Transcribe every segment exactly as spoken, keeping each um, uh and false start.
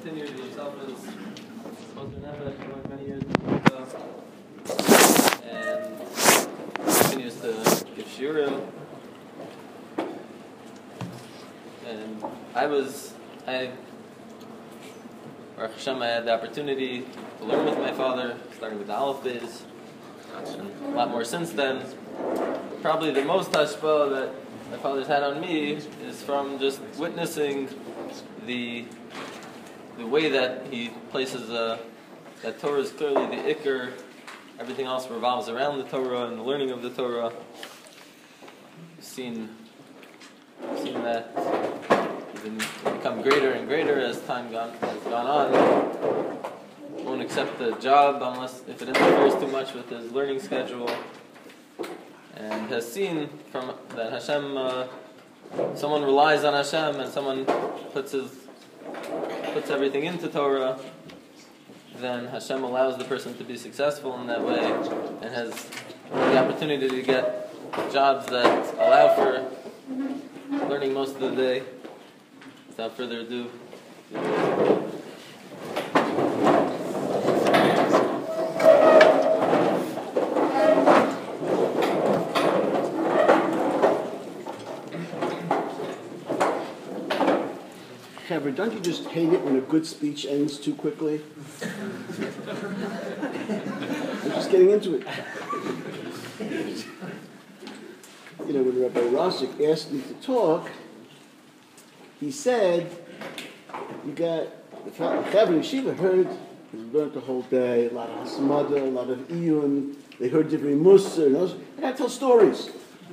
continued himself as Moser Nefesh for many years in America, and continues to give shiurim. And I was, I, Baruch Hashem, I had the opportunity to learn with my father, starting with the Aleph Beis, and a lot more since then. Probably the most hashpah that my father's had on me is from just witnessing the the way that he places uh, that Torah is clearly the ikr. Everything else revolves around the Torah and the learning of the Torah. Seen, seen that even become greater and greater as time gone, has gone on. Won't accept the job unless if it interferes too much with his learning schedule. And has seen from that Hashem, uh, someone relies on Hashem and someone puts his puts everything into Torah, then Hashem allows the person to be successful in that way and has the opportunity to get jobs that allow for learning most of the day. Without further ado, Chaver, don't you just hate it when a good speech ends too quickly? I'm just getting into it. You know, when Rabbi Rosik asked me to talk, he said, you got, the Chaver Yeshiva heard, they learned the whole day, a lot of Hasmada, a lot of Iyun, they heard Divrei Musa, and those, I got to tell stories.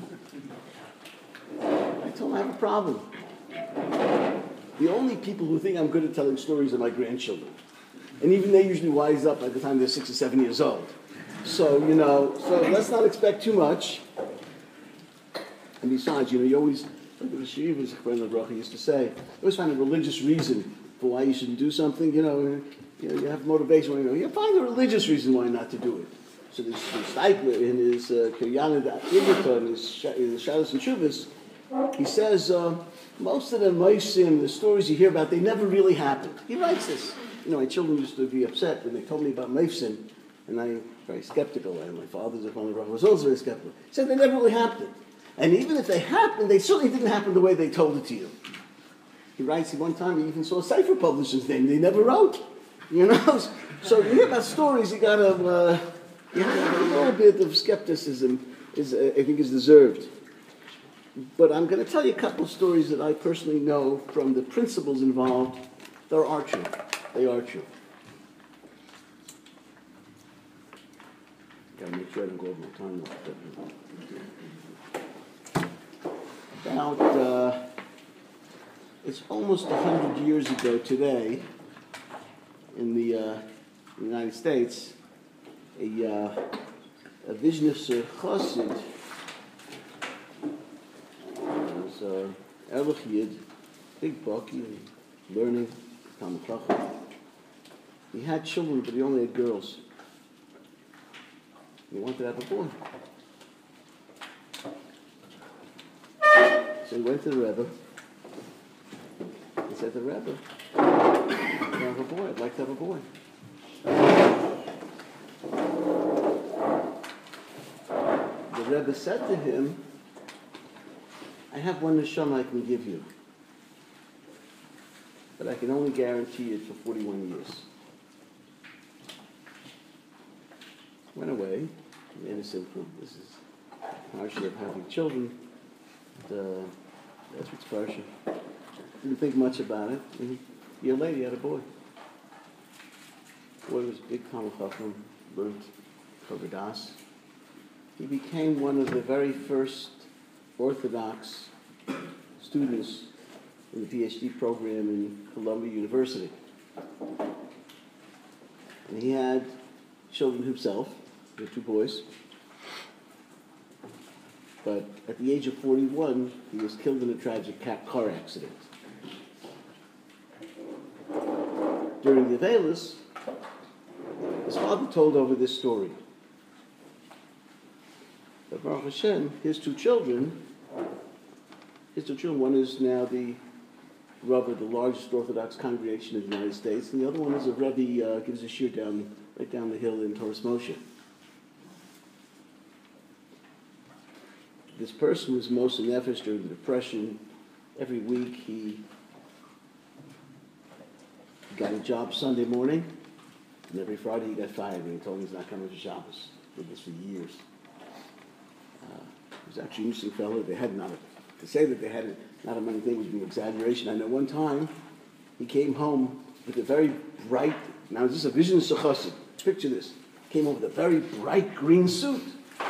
I told him I have a problem. The only people who think I'm good at telling stories are my grandchildren. And even they usually wise up by the time they're six or seven years old. So, you know, so let's not expect too much. And besides, you know, you always, like the Shivas, Friend of Bracha used to say, you always find a religious reason for why you shouldn't do something. You know, you, know, you have motivation. You know, you find a religious reason why not to do it. So this Steipler in his Kiryana Ibrita, in his Shalos and Shuvas, he says, uh, most of the Moisim, the stories you hear about, they never really happened. He writes this. You know, my children used to be upset when they told me about Moisim, and I'm very skeptical. And my father's a father was also very skeptical. He said they never really happened. And even if they happened, they certainly didn't happen the way they told it to you. He writes, one time he even saw a cipher publisher's name. They never wrote. You know? So you hear about stories, you got to, uh, you have to have a little bit of skepticism, is, uh, I think is deserved. But I'm going to tell you a couple of stories that I personally know from the principles involved. They are true. They are true. Got to make sure I don't go over my time. About, uh, it's almost a hundred years ago today, in the, uh, in the United States, a, uh, a Vizhnitzer Chassid, Uh, Erlich Yid, big bucky, learning, Talmud Chacham. He had children, but he only had girls. He wanted to have a boy. So he went to the Rebbe. He said to the Rebbe, I want to have a boy. I'd like to have a boy. The Rebbe said to him, I have one neshama I can give you, but I can only guarantee it for forty-one years. Went away, made a simple. This is parsha of having children. But, uh, that's what's parsha. Didn't think much about it. And a year later, he had a boy. Boy was a big Talmud Chacham, learned Chogadas. He became one of the very first Orthodox students in the PhD program in Columbia University. And he had children himself. He had two boys. But at the age of forty-one, he was killed in a tragic car accident. During the Avelis, his father told over this story. But Baruch Hashem, his two children, his two children, one is now the Rav of the largest Orthodox congregation in the United States, and the other one is a Rebbe uh, gives a shir down right down the hill in Torres Moshe. This person was Moshe Nefesh during the Depression. Every week he got a job Sunday morning, and every Friday he got fired when he told him he's not coming to Shabbos. Did this for years. Uh, he was actually an interesting fellow. They had not a, to say that they had a, not a money thing would be an exaggeration. I know one time he came home with a very bright. Now is this a vision of Chassid? Picture this. Came home with a very bright green suit.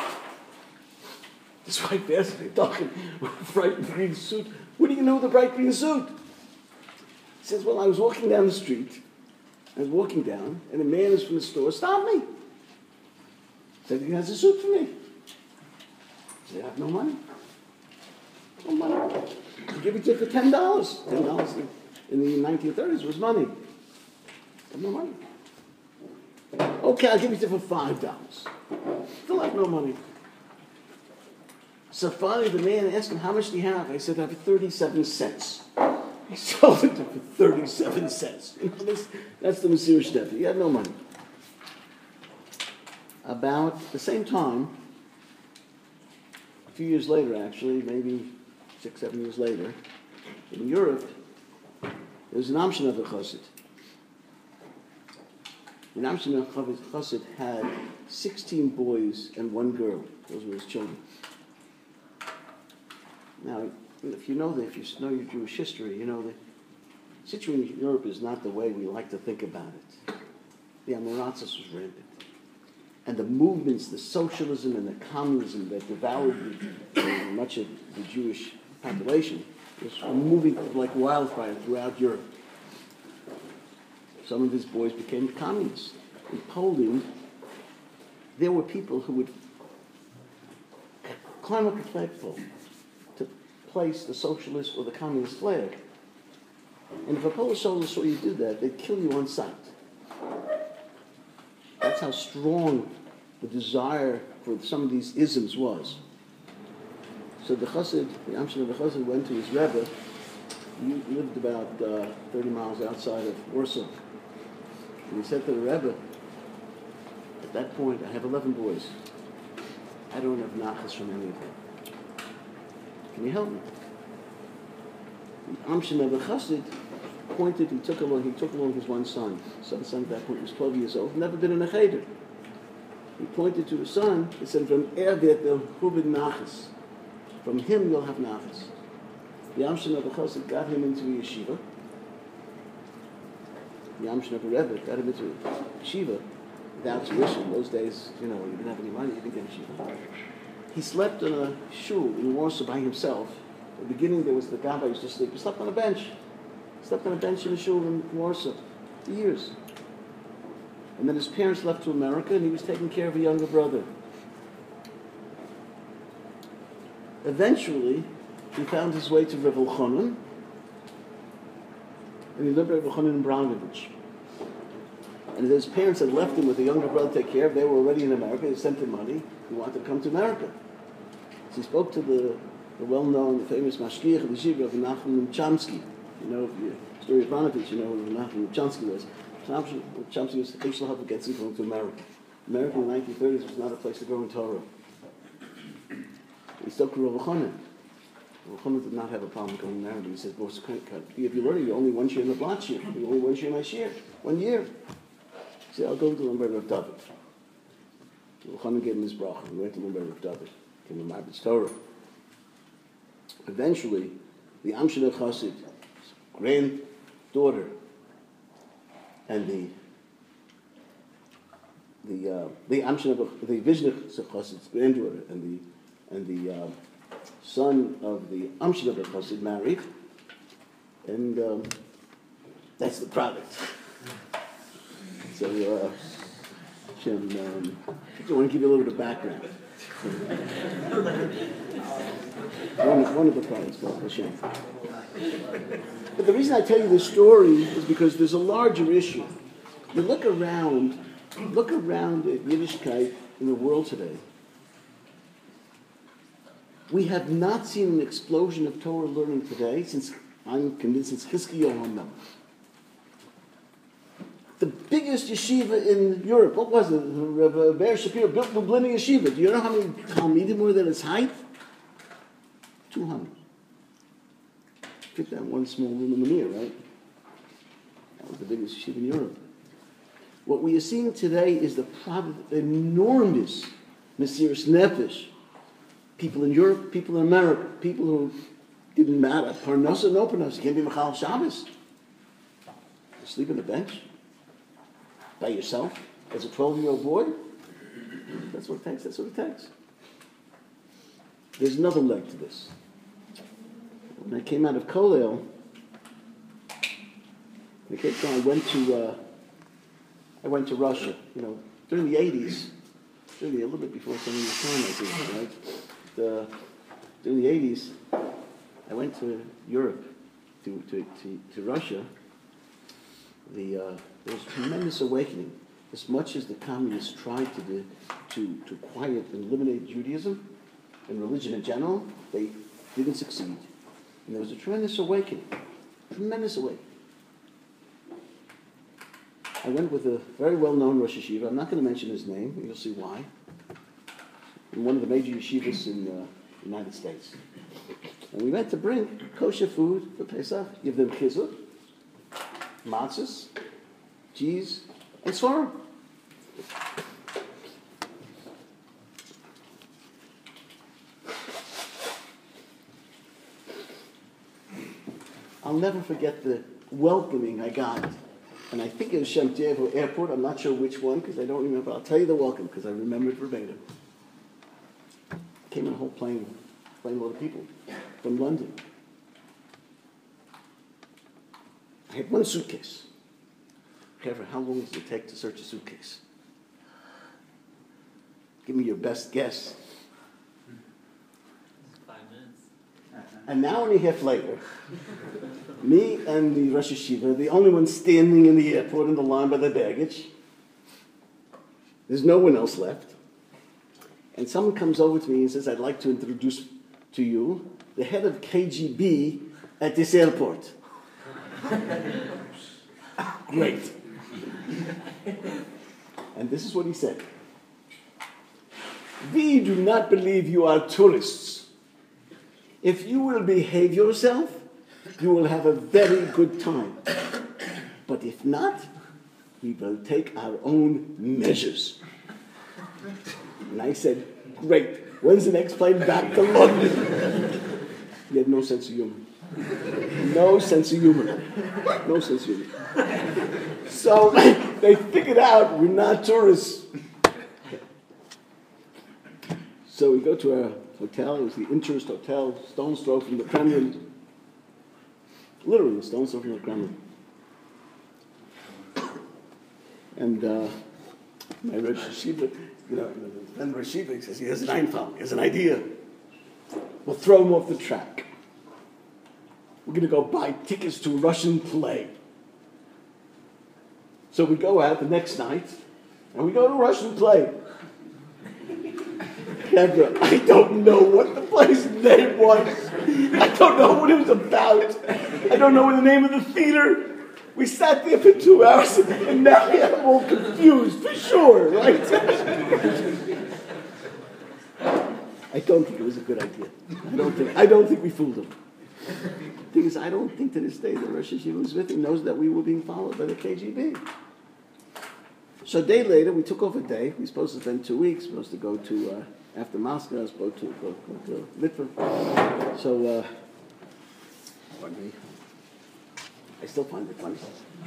This white bastard, they're talking with a bright green suit. What do you know with a bright green suit? He says, well, I was walking down the street. I was walking down, and a man is from the store stopped me. Said, he has a suit for me. I said, I have no money. No money. I'll give it to you for ten dollars. ten dollars in the nineteen thirties was money. I have no money. Okay, I'll give it to you for five dollars. Still have no money. So finally the man asked him, how much do you have? I said, I have thirty-seven cents. He sold it to him for thirty-seven cents. You know, this, that's the Messiah Shtefi. He had no money. About the same time, a few years later actually, maybe six, seven years later, in Europe, there was an Amshanav Chassid. An Amshanav Chassid had sixteen boys and one girl. Those were his children. Now, if you know that, if you know your Jewish history, you know the situation in Europe is not the way we like to think about it. The Amiratzis was rampant. And the movements, the socialism and the communism that devoured the, uh, much of the Jewish population was moving like wildfire throughout Europe. Some of his boys became communists. In Poland, there were people who would climb up a flagpole to place the socialist or the communist flag. And if a Polish soldier saw you do that, they'd kill you on sight. That's how strong the desire for some of these isms was. So the Chassid, the Amshanav Chassid, went to his Rebbe. He lived about uh, thirty miles outside of Warsaw. And he said to the Rebbe, at that point, I have eleven boys. I don't have nachas from any of them. Can you help me? The Amshanav Chassid pointed, he took along, he took along his one son. His son, son at that point was twelve years old, never been in a cheder. He pointed to his son, he said, from Ervet el Hubin Nachas. From him you'll have nachas. The Amshanav Chassid got him into a yeshiva. The Amshanav Rebbe got him into a yeshiva without tuition. In those days, you know, you didn't have any money, you didn't get a yeshiva. He slept in a shul in Warsaw by himself. At the beginning, there was the Gabbai used to sleep. He slept on a bench. He slept on a bench in a shul in Warsaw for years. And then his parents left to America, and he was taking care of a younger brother. Eventually, he found his way to Reb Elchanan, and he lived with Reb Elchanan in Brownovich. And his parents had left him with a younger brother to take care of. They were already in America. They sent him money. He wanted to come to America. So he spoke to the, the well-known, the famous mashgiach of the yeshiva of Nachman Chomsky. You know, the story of Brownovich, you know who Nachman Chomsky was. Chomsky was Eish L'Hav against him going to America. America in the nineteen thirties was not a place to grow in Torah. He spoke to Reb Elchanan. Reb Elchanan did not have a problem going to America. He said, "Boss, if you're learning, you're only one year in the block year. You're only one year in my year. One year." He said, "I'll go to learn by Reb David." Reb Elchanan gave him his bracha. He went to learn by Reb David. Came to Marbitz Torah. Eventually, the Amshanav Chassid, granddaughter, and the the uh, the Amshanav, the Vishnich Chassid's granddaughter, and the and the uh, son of the Amshanav Chassid married, and um, that's the product. So, uh, Shem, um, I want to give you a little bit of background. one, one of the products, but Hashem. But the reason I tell you this story is because there's a larger issue. You look around, look around at Yiddishkeit in the world today. We have not seen an explosion of Torah learning today since I'm convinced it's Chizkiyahu HaMelech. The biggest yeshiva in Europe, what was it? Rav Be'er Shapiro built Lublin Yeshiva. Do you know how many Talmidim were there at its height? two hundred. Fit that one small room in the mirror, right? That was the biggest yeshiva in Europe. What we are seeing today is the private, enormous Mesiras Nefesh. People in Europe, people in America, people who didn't matter. Parnasa, no Parnasa. You can't be Mechal Shabbos. You sleep on the bench by yourself as a twelve-year-old boy. That's what it takes. That's what it takes. There's another leg to this. When I came out of Kollel, I kept going. I went to uh, I went to Russia. You know, during the eighties, during the, a little bit before some of your time, I think, right? The, during the eighties, I went to Europe, to to to, to Russia. The uh, there was a tremendous awakening. As much as the communists tried to do, to to quiet and eliminate Judaism and religion in general, they didn't succeed. And there was a tremendous awakening. Tremendous awakening. I went with a very well-known Rosh Yeshiva. I'm not going to mention his name. You'll see why. In one of the major yeshivas in the uh, United States. And we went to bring kosher food for Pesach. Give them chizuk, matzahs, cheese, and svarim. I'll never forget the welcoming I got. And I think it was Shemetyevo Airport. I'm not sure which one because I don't remember. I'll tell you the welcome because I remember it verbatim. Came in a whole plane, plane load of people from London. I had one suitcase. However, how long does it take to search a suitcase? Give me your best guess. Five minutes. An hour and a half later, me and the Rosh Yeshiva, the only one standing in the airport in the line by the baggage. There's no one else left. And someone comes over to me and says, I'd like to introduce to you the head of K G B at this airport. Great. And this is what he said. We do not believe you are tourists. If you will behave yourself, you will have a very good time. But if not, we will take our own measures. And I said, great. When's the next plane back to London? He had no sense of humor. No sense of humor. No sense of humor. So they figured out we're not tourists. So we go to our hotel. It was the Interest Hotel, stone's throw from the Kremlin. Literally a stone's throw from the Kremlin. And uh, my Rosh Yeshiva, you know, then Rosh Yeshiva says, he has an einfall, he has an idea. We'll throw him off the track. We're going to go buy tickets to a Russian play. So we go out the next night, and we go to a Russian play. Kendra, I don't know what the play's name was. I don't know what it was about. I don't know the name of the theater. We sat there for two hours, and now I'm all confused, for sure, right? I don't think it was a good idea. I don't think, I don't think we fooled him. The thing is, I don't think to this day that Rosh Yeshiva who's with him knows that we were being followed by the K G B. So a day later, we took off a day. We were supposed to spend two weeks. We were supposed to go to, uh, after Moscow, I was supposed to go, go to Litva. So, uh, pardon me. I still find it funny.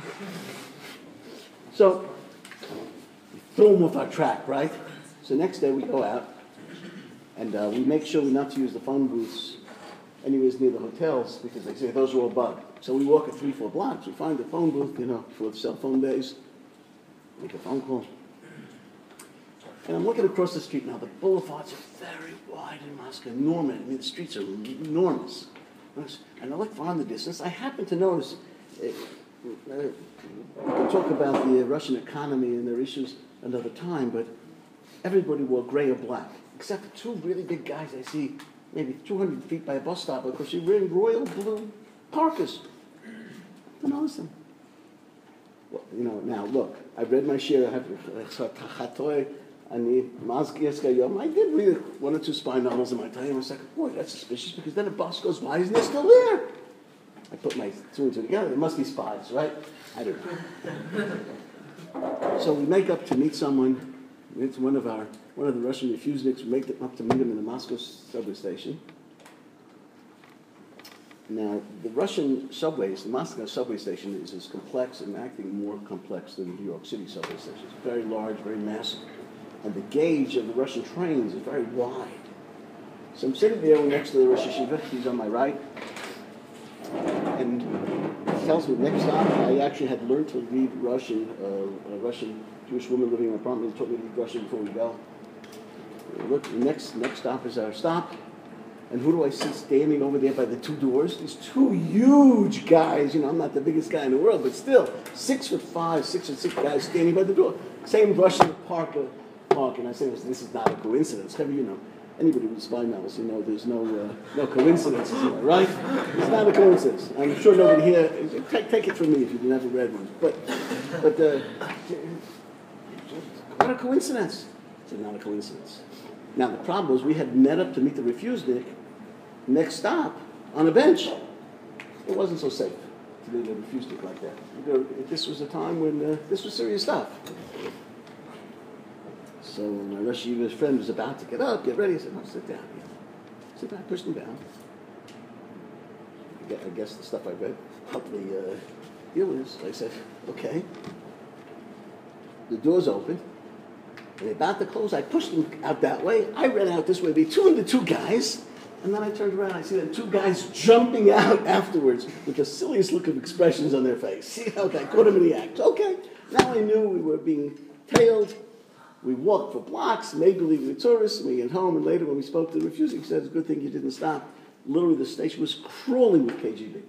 So, we throw them off our track, right? So next day we go out, and uh, we make sure not to use the phone booths anywhere near the hotels, because they say those are all bugged. So we walk a three, four blocks. We find the phone booth, you know, before the cell phone days. Make a phone call. And I'm looking across the street now. The boulevards are very wide in Moscow, enormous. I mean, the streets are enormous. And I look far in the distance. I happen to notice, uh, uh, we can talk about the Russian economy and their issues another time, but everybody wore gray or black, except for two really big guys I see maybe two hundred feet by a bus stop, because they're wearing royal blue parkas. Don't notice them. Well, you know, now look, I've read my share. I have Tachatoy, Ani Mazkiyaska Yom. I did read one or two spy novels in my time. I was like, boy, that's suspicious, because then a bus goes by, isn't it still there? I put my two and two together. There must be spies, right? I don't know. So we make up to meet someone. It's one of our one of the Russian refuseniks. We make up to meet him in the Moscow subway station. Now, the Russian subways, the Moscow subway station is as complex and acting more complex than the New York City subway station. It's very large, very massive. And the gauge of the Russian trains is very wide. So I'm sitting there next to the Rosh Yeshiva. He's on my right. And he tells me next stop, I actually had learned to read Russian. Uh, a Russian Jewish woman living in an apartment told me to read Russian before we go. Look, the next, next stop is our stop. And who do I see standing over there by the two doors? These two huge guys. You know, I'm not the biggest guy in the world, but still, six foot five, six foot six guys standing by the door. Same Russian Parker mark. And I say, this is not a coincidence. Have you know, anybody with spy novels, you know, there's no uh, no coincidences here, right? It's not a coincidence. I'm sure nobody here, take, take it from me if you've never read one. But, but uh, what a coincidence. It's not a coincidence. Now, the problem was we had met up to meet the refusenik next stop on a bench. It wasn't so safe to meet a refusenik like that. You know, this was a time when uh, this was serious stuff. So my Rosh Yeshiva's friend was about to get up, get ready. I said, no, sit down. Yeah. Sit down, I pushed him down. I guess the stuff I read helped the uh, deal is. I said, okay. The door's open. And they're about to close. I pushed them out that way. I ran out this way. Be two and the two guys. And then I turned around. I see the two guys jumping out afterwards with the silliest look of expressions on their face. See, okay, I caught them in the act. Okay. Now I knew we were being tailed. We walked for blocks, made believe we were tourists. We get home, and later when we spoke to the refuser, he said, it's a good thing you didn't stop. Literally, the station was crawling with K G B.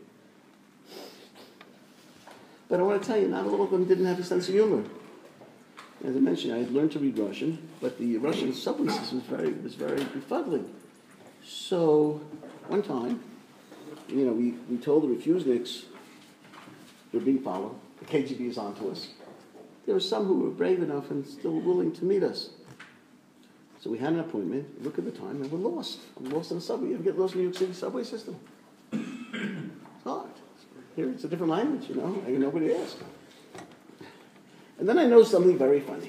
But I want to tell you, not all of them didn't have a sense of humor. As I mentioned, I had learned to read Russian, but the Russian subway system was very, was very befuddling. So, one time, you know, we, we told the refuseniks we're being followed. The K G B is onto us. There were some who were brave enough and still willing to meet us. So we had an appointment, look at the time, and we're lost. I'm lost in the subway. You ever get lost in the New York City subway system? It's hard. Here it's a different language, you know. I got nobody to ask. And then I know something very funny.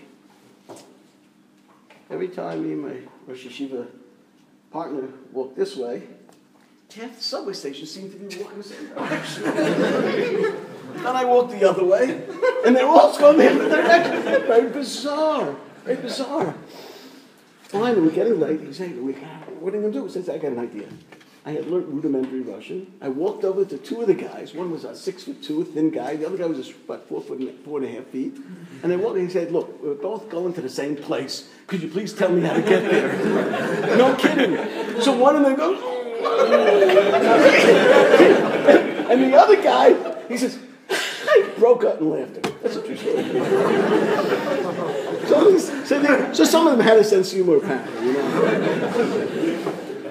Every time me and my Rosh Yeshiva partner walk this way, half the subway stations seem to be walking the same direction. Then I walk the other way, and they're all going the other direction. Very bizarre. Very bizarre. Finally, we're getting late. He said, what are you going to do? He says, I got an idea. I had learned rudimentary Russian. I walked over to two of the guys. One was a six foot two, thin guy. The other guy was about four foot and four and a half feet. And I walked and he said, look, we're both going to the same place. Could you please tell me how to get there? No kidding. So one of them goes, and the other guy, he says, I broke out in laughter. That's a true story. so, so, they, so some of them had a sense of humor, apparently, you know.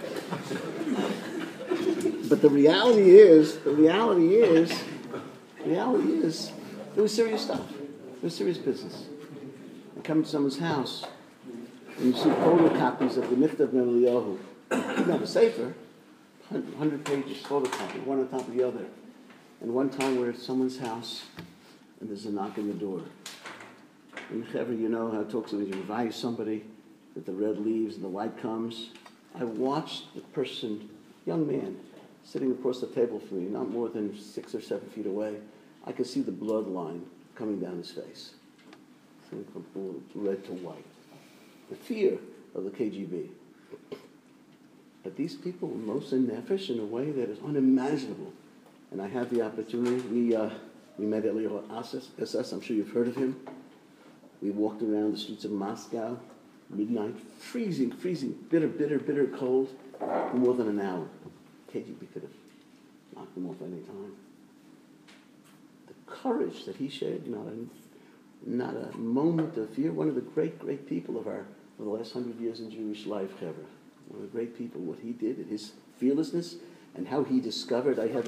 But the reality is, the reality is, the reality is, it was serious stuff. It was serious business. You come to someone's house, and you see photocopies of the Mitzvah of Eliyahu. You have a sefer, one hundred pages photocopied, one on top of the other. And one time we're at someone's house, and there's a knock on the door. And whenever you know how it talks when you advise somebody that the red leaves and the white comes. I watched the person, young man, sitting across the table from me, not more than six or seven feet away. I could see the blood line coming down his face, from red to white. The fear of the K G B. But these people were mostly nefesh in a way that is unimaginable. And I had the opportunity. We uh, we met Eliyahu S S. I'm sure you've heard of him. We walked around the streets of Moscow, midnight, freezing, freezing, bitter, bitter, bitter cold, for more than an hour. K G B could have knocked him off any time. The courage that he showed, not a, not a moment of fear. One of the great, great people of our of the last hundred years in Jewish life, Chevra. One of the great people, what he did, and his fearlessness, and how he discovered. I have a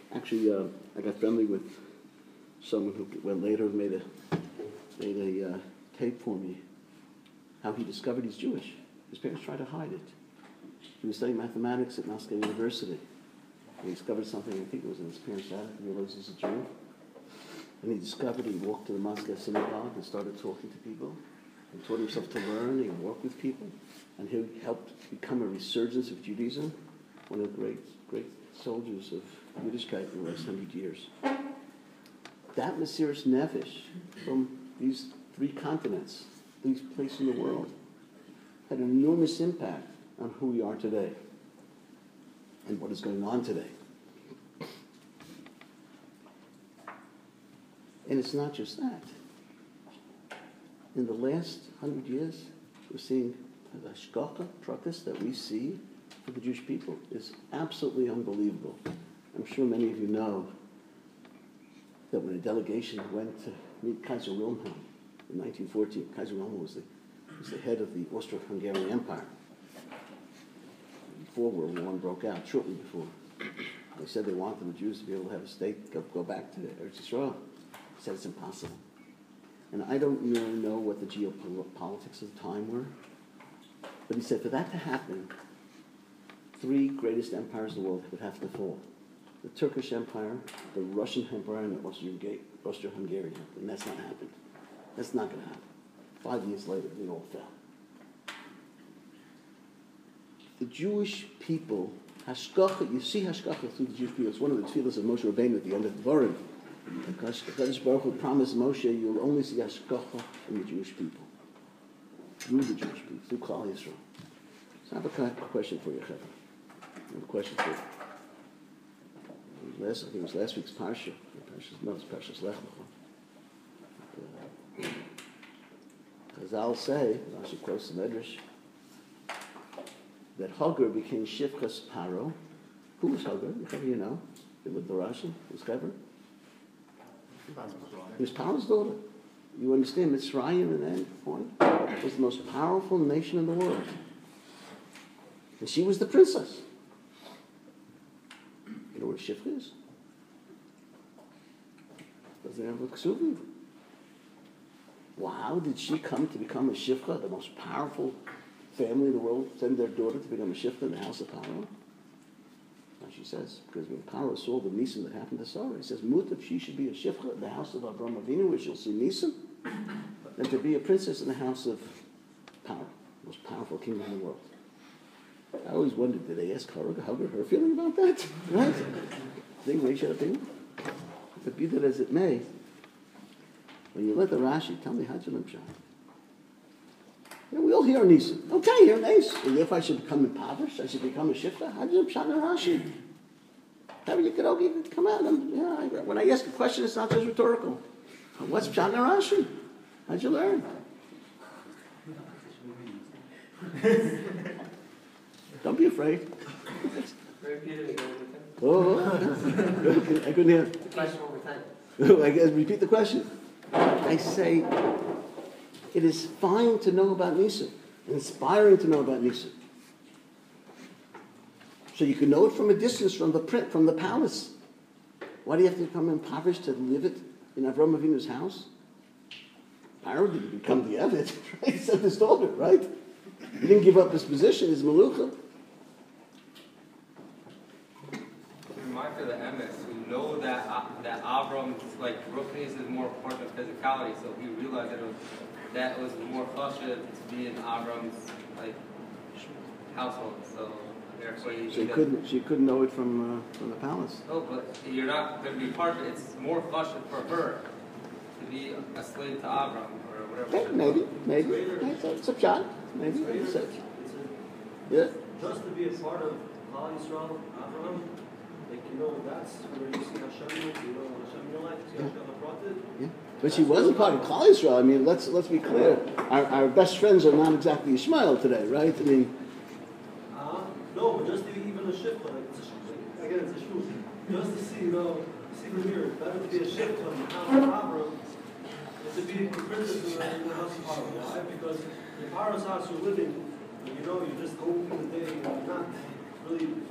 Actually, uh, I got friendly with someone who went later and made a made a uh, tape for me. How he discovered he's Jewish. His parents tried to hide it. He was studying mathematics at Moscow University. He discovered something. I think it was in his parents' attic. He realized he's a Jew. And he discovered, he walked to the Moscow synagogue and started talking to people. He taught himself to learn and work with people. And he helped become a resurgence of Judaism, one of the great, great soldiers of Yiddishkeit in the last hundred years. That Mesiras Nefesh from these three continents, these places in the world, had an enormous impact on who we are today and what is going on today. And it's not just that. In the last hundred years, we're seeing the hashgacha pratis that we see for the Jewish people is absolutely unbelievable. I'm sure many of you know that when a delegation went to meet Kaiser Wilhelm in nineteen fourteen, Kaiser Wilhelm was the, was the head of the Austro-Hungarian Empire. Before World War One broke out, shortly before, they said they wanted the Jews to be able to have a state, go, go back to Eretz Yisrael. He said it's impossible. And I don't really know what the geopolitics of the time were, but he said for that to happen, three greatest empires in the world would have to fall. The Turkish Empire, the Russian Empire, and the Austro-Hungarian Empire. And that's not happened. That's not going to happen. Five years later, they all fell. The Jewish people, hashgacha, you see hashgacha through the Jewish people. It's one of the tefillas of Moshe Rabbeinu at the end of the Dvarim. Because Kadosh Baruch Hu promised Moshe, you'll only see hashgacha in the Jewish people. Through the Jewish people, through Klal Yisrael. So I have a question for you, Chevra. I have a question for you. Last, I think it was last week's Parsha. Parsha no, it's Parshas Lech Lecha. Chazal say, Rashi quotes the Medrash, that Hagar became Shifchas Paro. Who was Hagar? You know, you look at the Rashi. Who's Chevra? He was Paro's daughter. You understand, Mitzrayim at that point was the most powerful nation in the world. And she was the princess. You know what Shifcha is? Doesn't have a ksuvi. Well, how did she come to become a Shifcha, the most powerful family in the world, send their daughter to become a Shifcha in the house of Paro? She says, because when Paro saw the Nisan that happened to Sarah, he says, Mutav, she should be a Shifcha in the house of Avraham Avinu, where she'll see Nisan, than to be a princess in the house of Paro, the most powerful kingdom in the world. I always wondered, did they ask Hagar, Hagar her feeling about that? Right? Think they should have been. But be that as it may, when you let the Rashi tell me Hajjalim Shah, you know, we all hear Nisan. Okay, you're nice. And if I should become impoverished, I should become a Shifcha. Hajjalim Shah and Rashi. However, you could okay, come out. And, you know, when I ask a question, it's not just rhetorical. What's Pshat and Rashi? How'd you learn? Don't be afraid. Oh, I couldn't hear. The question one more time. I guess repeat the question. I say, it is fine to know about Nisan, inspiring to know about Nisan. So you can know it from a distance, from the print, from the palace. Why do you have to become impoverished to live it in Avraham Avinu's house? Paro didn't become the Eved, right? He sent his daughter, right? He didn't give up his position, his Melucha. Remind for the emes who know that uh, that Avram, like Ruchnis is more important than physicality, so he realized that it was, that it was more chashuv to be in Avram's like household. So therefore, you She couldn't. She couldn't know it from uh, from the palace. Oh, but you're not going to be part of it. It's more chashuv for her to be a slave to Avram or whatever. Okay, maybe, maybe. It's a, it's a shot. Maybe. It's a, yeah. Just to be a part of Klal Yisrael, Avraham, like, you know, that's where you see Hashem, you know, Hashem in your life, you see Hashem brought it. Yeah. But she wasn't part of Klal Yisrael. I mean, let's let's be clear. Our, our best friends are not exactly Ishmael today, right? I mean. Uh, no, but just to be even a shifta, like, it's a, like, again, it's a shul. Just to see, you know, see from here, it's better to be a shifta in the house of Avraham than to be a princess in the, in the house of Paro. Why? Because in Paro's house you're living, and you know, you just go through the day, and you're not really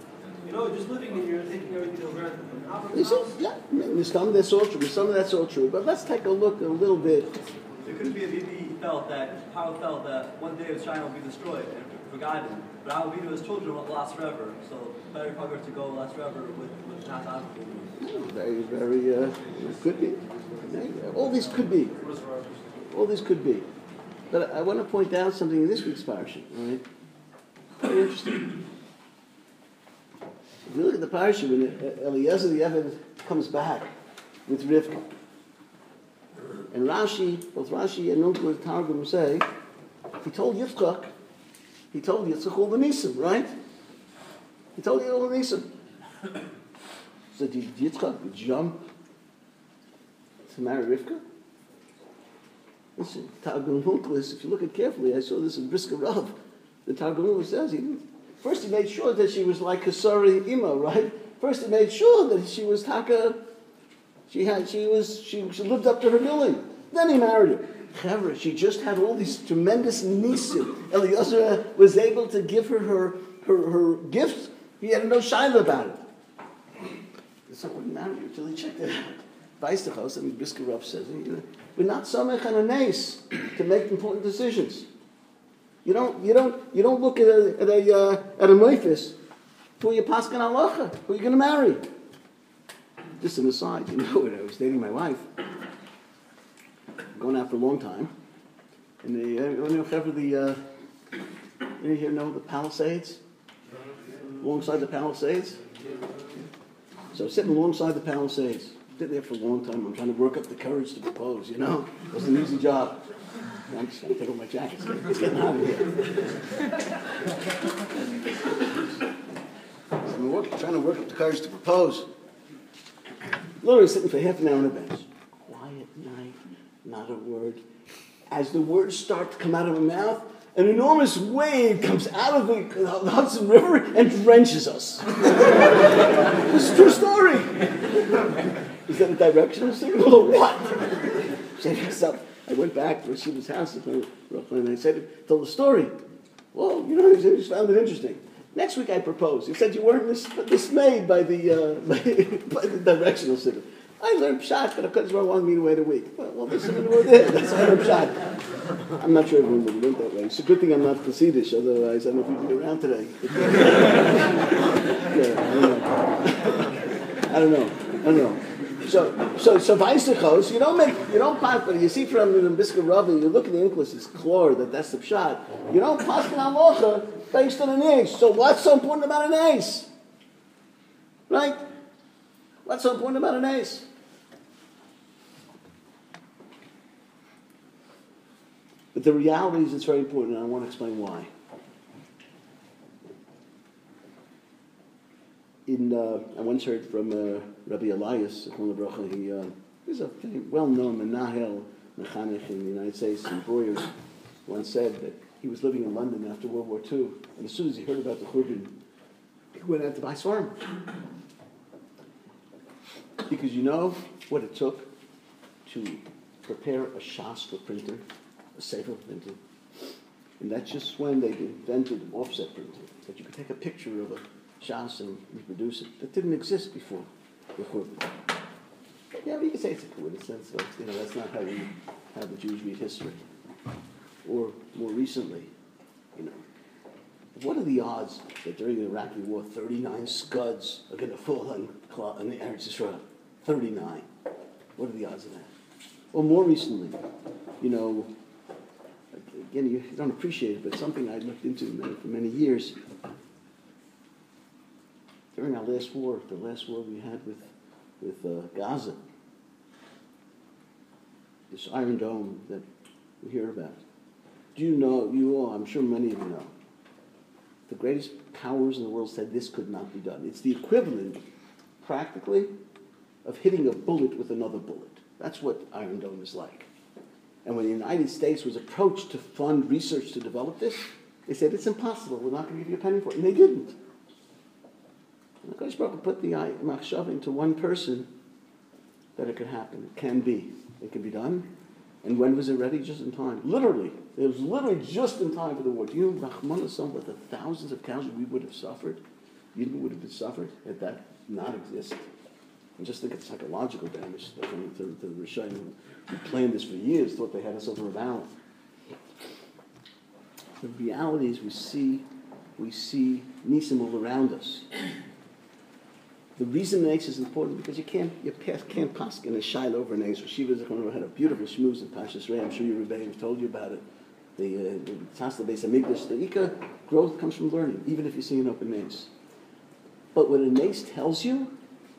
You know, just living in here and taking everything for granted. You Avram's see, house, yeah, there's some that's all true, some of that's all true. But let's take a look a little bit. It could be that he felt that, Paro felt that one day his China will be destroyed and forgotten. But Avinu, his children will last forever. So better probably to go last forever with, with not Avinu. Very, very, uh, it could be. All these could be. All these could be. But I want to point out something in this week's parasha, all right? Very interesting. If you look at the parasha, when Eliezer the Eved comes back with Rivka, and Rashi, both Rashi and Nunkel Targum say, he told Yitzchak, he told Yitzchak all the Nisim, right? He told you all the Nisim. So did Yitzchak jump to marry Rivka? Listen, Targum Nunkel, if you look at it carefully, I saw this in Brisker Rav. The Targum Nunkel says he didn't. First he made sure that she was like Kasari Ima, right? First he made sure that she was Taka, she had, she was, she, she lived up to her billing. Then he married her. However, she just had all these tremendous nisim. Eliezer was able to give her her, her, her gifts. He had no shayla about it. So we married her until he checked it out. Weistachos, and Brisker Rav says, you know, we're not samech and a nace to make important decisions. You don't, you don't, you don't look at a at a uh, at a moifis for your paskan halacha. Who are you going to marry? Just an aside, you know, when I was dating my wife, going out for a long time, and the uh, you know, the uh, you here know the Palisades, alongside the Palisades. So sitting alongside the Palisades, did there for a long time. I'm trying to work up the courage to propose. You know, it was an easy job. I'm just going to take off my jacket. It's getting hot in here. So I'm work, trying to work up the courage to propose. Literally sitting for half an hour on a bench. Quiet night, not a word. As the words start to come out of my mouth, an enormous wave comes out of the, the Hudson River and drenches us. This is a true story. Is that a directional signal or what? Say to yourself, I went back to Rashida's house in Brooklyn and I said, told the story. Well, you know, I just found it interesting. Next week I proposed. You said you weren't dis- dismayed by the, uh, by, by the directional signal. I learned Pshat, but because I wanted me to wait a week. Well, well this is what it is. That's why I learned Pshat. I'm not sure everyone would have learned that way. It's a good thing I'm not Hasidish, otherwise I don't know if we can get around today. Yeah, I don't know. I don't know. I don't know. So, so, so Weissachos, you don't make, you don't pass, but you see from the Brisker Rav, you look at the English, it's clear that that's the pshat. You don't pass an halacha based on an ace. So what's so important about an ace? Right? What's so important about an ace? But the reality is it's very important, and I want to explain why. In, uh, I once heard from uh, Rabbi Elias, he uh, he's a well-known Menahel Mechanech in the United States, and Breuer once said that he was living in London after World War Two, and as soon as he heard about the Churban, he went out to buy Svarim. Because you know what it took to prepare a Shastra printer, a Sefer printer, and that's just when they invented offset printing, that you could take a picture of a Shas and reproduce it. That didn't exist before the Churban. Yeah, but you can say it's a coincidence, but you know, that's not how we how the Jews read history. Or more recently, you know, what are the odds that during the Iraqi war, thirty-nine Scuds are going to fall on, on the Eretz Yisrael? thirty-nine. What are the odds of that? Or more recently, you know, again, you don't appreciate it, but something I looked into for many years. During our last war, the last war we had with with uh, Gaza, this Iron Dome that we hear about. Do you know, you all, I'm sure many of you know, the greatest powers in the world said this could not be done. It's the equivalent, practically, of hitting a bullet with another bullet. That's what Iron Dome is like. And when the United States was approached to fund research to develop this, they said, it's impossible, we're not going to give you a penny for it. And they didn't. And HaKadosh Baruch Hu put the machshav into one person that it could happen. It can be. It can be done. And when was it ready? Just in time. Literally. It was literally just in time for the war. Do you know, Rahman Hassan, what the thousands of casualties we would have suffered Yidden would have suffered had that not existed. And just think of the psychological damage to, to, to the Rishonim who, who planned this for years, thought they had us over a barrel. The reality is we see, we see Nisim all around us. The reason the Nes is important is because you can't, you can't pass in a shaila over an Nes. Shiva Zechron had a beautiful shmooze in Pashas Rei. I'm sure your Rebbeim have told you about it. The Tzasla Beis Hamikdash, the Ika growth comes from learning, even if you see an open Nes. But what a Nes tells you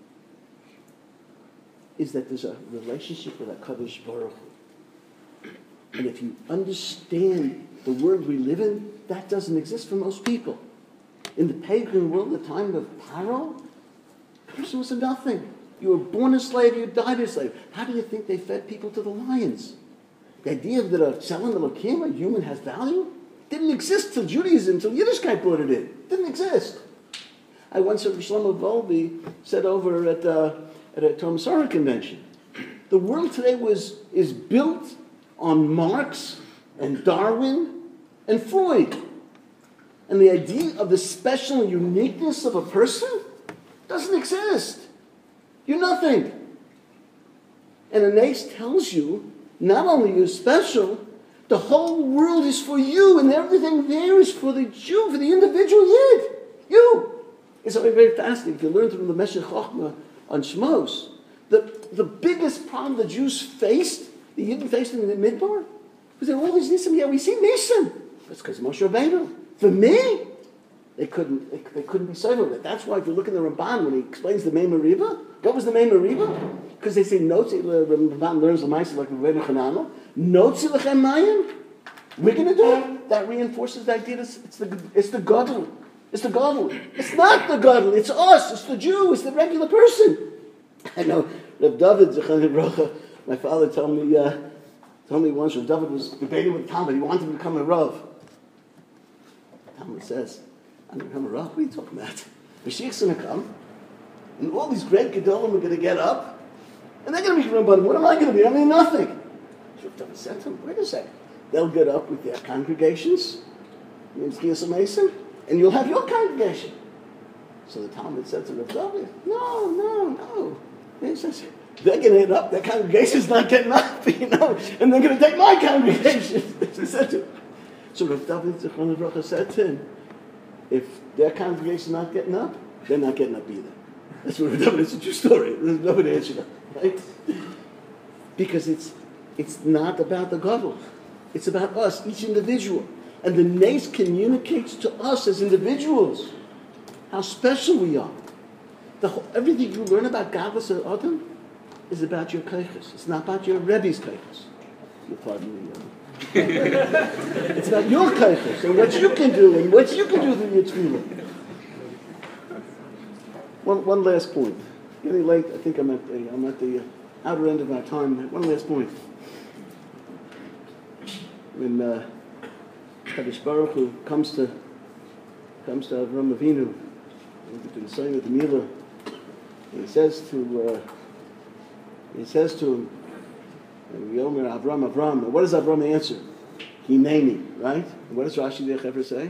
is that there's a relationship with HaKadosh Baruch Hu. And if you understand the world we live in, that doesn't exist for most people. In the pagan world, the time of Paro, a person was a nothing. You were born a slave, you died a slave. How do you think they fed people to the lions? The idea that a Tzelem Elokim, a human, has value, didn't exist till Judaism, till Yiddishkeit brought it in. It didn't exist. I once heard Shlomo Volbe said over at, uh, at a Torah Masorah convention, the world today was is built on Marx and Darwin and Freud. And the idea of the special uniqueness of a person doesn't exist. You're nothing. And a Nes tells you, not only you're special, the whole world is for you, and everything there is for the Jew, for the individual Yid. You. It's something very fascinating. If you learn from the Meshech Chochmah on Shmos, the, the biggest problem the Jews faced, the Yidden faced in the Midbar, was there were all these Nisim. Yeah, we see Nisim. That's because of Moshe Rabbeinu. For me, they couldn't, they, they couldn't be certain of it. That's why if you look in the Ramban, when he explains the Mei Meriba, what was the Mei Meriba? Because they say, Notzi, the Ramban learns the Maisa like Rebbeinu Chananel, Notzi Lechem Mayim. We're going to do it. That reinforces the idea that it's, it's the it's the Gadol. It's the Gadol. It's not the Gadol. It's us. It's the Jew. It's the regular person. I know Reb David, Zechariah Brocha, my father told me, uh, told me once, Reb David was debating with Talmud. He wanted to become a Rav. Talmud says, I'm going to become a Rav? What are you talking about? Mashiach's going to come, and all these great Gedolim are going to get up, and they're going to be Rabbanim. What am I going to be? I mean, nothing. Reb David said to him, wait a second. They'll get up with their congregations, Mason, and you'll have your congregation. So the Talmud said to Reb David, no, no, no. He says, they're going to get up, their congregation's not getting up, you know, and they're going to take my congregation. He said to him. So Reb David Zechron Livracha said to him, if their congregation's not getting up, they're not getting up either. That's what Reb David, it's a true story. There's nobody answered that, right? Because it's it's not about the Gadol. It's about us, each individual. And the Nes communicates to us as individuals how special we are. The whole, everything you learn about Gadlus or Adam is about your kaiches. It's not about your Rebbe's kaiches. You pardon me. Uh, it's about your kaiches and what you can do and what you can do through your tefillah. One, one last point. Getting late. I think I'm at the I'm at the outer end of our time. One last point. When uh, Kadosh Baruch Hu comes to comes to Avram Avinu, we've been saying with the Mila, he says to uh, he says to him, Yomer Avram Avram. What does Avram answer? Hineni, right? And what does Rashi Dech ever say?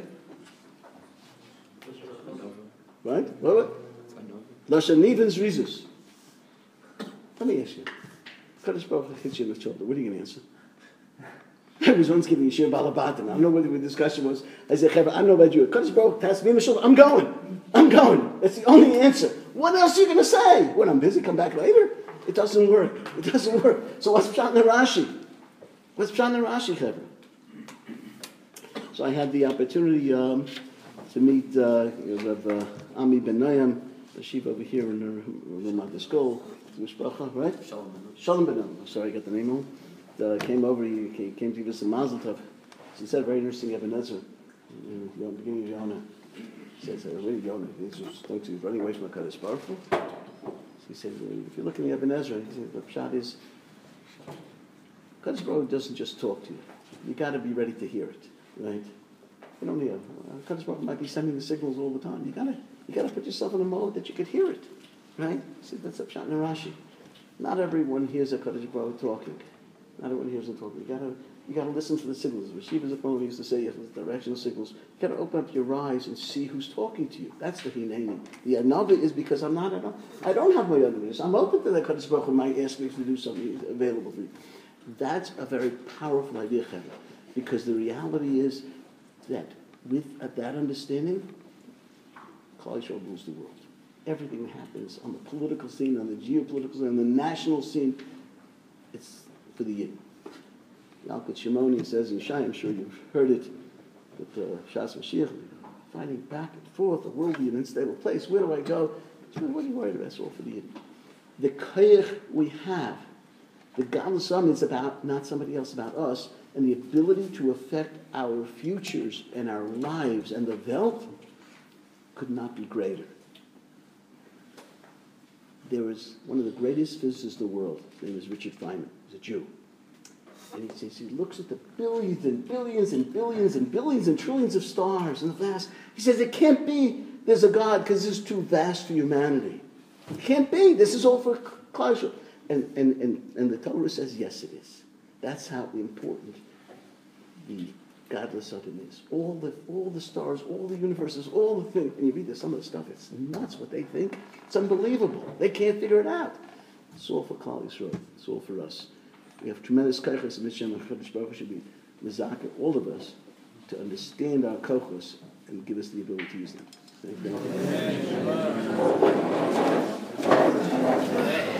Right? What? what? Lashon Nivens Rizus. Let me ask you. Kadosh Baruch Hu hits you in the shoulder. What are you going to answer? I was once giving a shir balabatim. I don't know what the discussion was. I said, I don't know about you. Kadosh Baruch taps me in the shoulder. I'm going. I'm going. That's the only answer. What else are you going to say? When I'm busy, come back later. It doesn't work. It doesn't work. So what's Pshat in Rashi? What's Pshat in Rashi, Chevra? So I had the opportunity um, to meet uh, Rav uh, Ami Ben Noam, the Shiva over here in the Ramat School, Mishpacha, right? Shalom Ben Noam. Shalom Ben Noam. Sorry, I got the name wrong. Uh, came over, he, he came to give us a mazel tov. He said, very interesting, Eben Ezra, in the beginning of Yonah. He says, uh, wait, Yonah, he's running away from HaKadosh Baruch Hu. So he said, if you're looking at Eben Ezra, he said, the pshat is, HaKadosh Baruch Hu doesn't just talk to you. You got to be ready to hear it, right? You don't need a, HaKadosh Baruch Hu might be sending the signals all the time. You got to you got to put yourself in a mode that you could hear it, right? He said, that's a pshat in Rashi. Not everyone hears HaKadosh Baruch Hu talking. Not everyone hears him talking. You gotta, You got to listen for the signals. Rashiva Zipon used to say, you have directional signals. You got to open up your eyes and see who's talking to you. That's the hineni. The anava is because I'm not, I don't, I don't have my otherness. I'm open to that Kadosh Baruch Hu might ask me to do something available for you. That's a very powerful idea, Chevra, because the reality is that with uh, that understanding, Klal Yisrael rules the world. Everything happens on the political scene, on the geopolitical scene, on the national scene. It's for the Yidden. Yalkut Shimoni says in Shai, I'm sure you've heard it, that uh, Shas Mashiach, fighting back and forth, the world will be an unstable place. Where do I go? What are you worried about? It's all for the Yidden. The koyach we have, the Gadlus Am, it's about not somebody else, about us, and the ability to affect our futures and our lives and the Welt could not be greater. There was one of the greatest physicists in the world. His name is Richard Feynman. He's a Jew. And he says, he looks at the billions and billions and billions and billions and trillions of stars in the vast. He says, it can't be there's a God because this is too vast for humanity. It can't be. This is all for Klal Yisrael. And, and, and, and the Torah says, yes, it is. That's how important the Gadlus Adam is. All the, all the stars, all the universes, all the things. And you read this, some of the stuff, it's nuts what they think. It's unbelievable. They can't figure it out. It's all for Klal Yisrael. It's all for us. We have tremendous kochos, and Hashem and Kadosh Baruch Hu should be mezakeh all of us to understand our kochos and give us the ability to use them. Thank you.